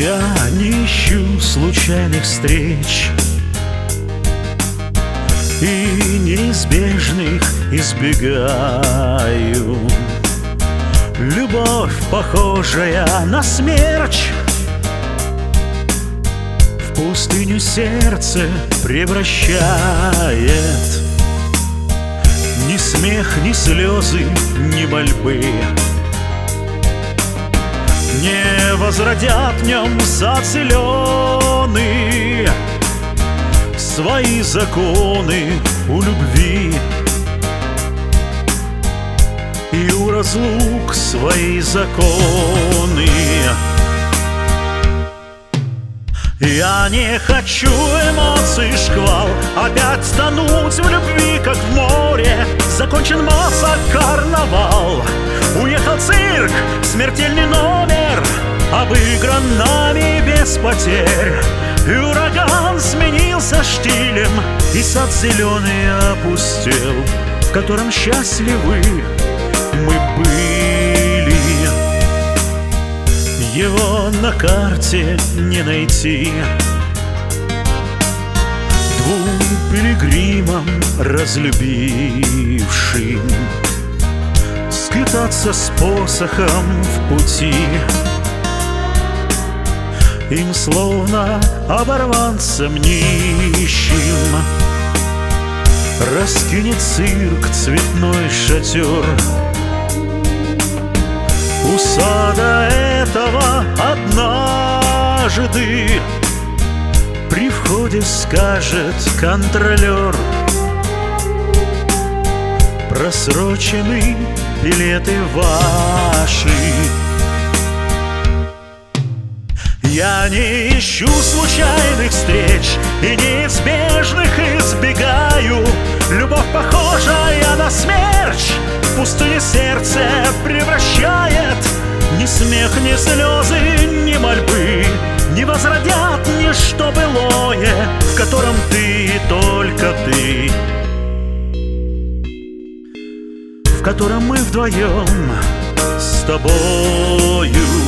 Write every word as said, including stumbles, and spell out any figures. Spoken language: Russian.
Я не ищу случайных встреч и неизбежных избегаю. Любовь, похожая на смерч, в пустыню сердце превращает. Ни смех, ни слезы, ни мольбы не возродят в нем сад зеленый. Свои законы у любви и у разлук свои законы. Я не хочу эмоций шквал, опять тонуть в любви, как в море. Закончен масса, карнавал, уехал цирк, смертельный номер, обыгран нами без потерь. И ураган сменился штилем, и сад зеленый опустел, в котором счастливы мы были. Его на карте не найти двум пилигримам разлюбившим скитаться с посохом в пути. Им словно оборванцам нищим раскинет цирк цветной шатер. У сада этого однажды при входе скажет контролер: просрочены билеты ваши. Я не ищу случайных встреч и неизбежных избегаю. Любовь, похожая на смерч, в пустыне сердце превращает. Ни смех, ни слезы, ни мольбы не возродят ничто былое, в котором ты и только ты, в котором мы вдвоем с тобою.